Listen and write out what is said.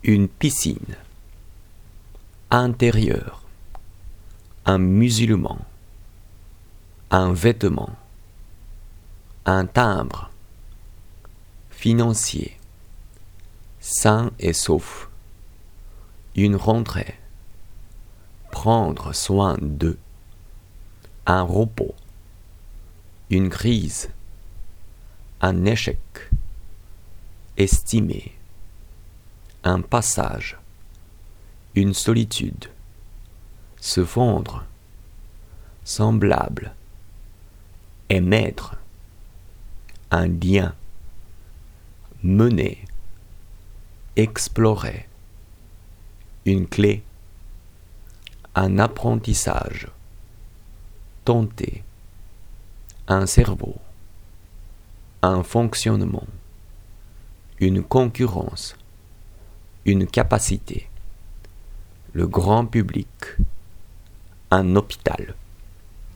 une piscine, intérieur, un musulman, un vêtement, un timbre, financier, sain et sauf, une rentrée, prendre soin d'eux, un repos, une crise, un échec, estimer, un passage, une solitude, se fondre, semblable, émettre, un lien, mener, explorer, une clé, un apprentissage, tenter, un cerveau, un fonctionnement, une concurrence, une capacité, le grand public, un hôpital.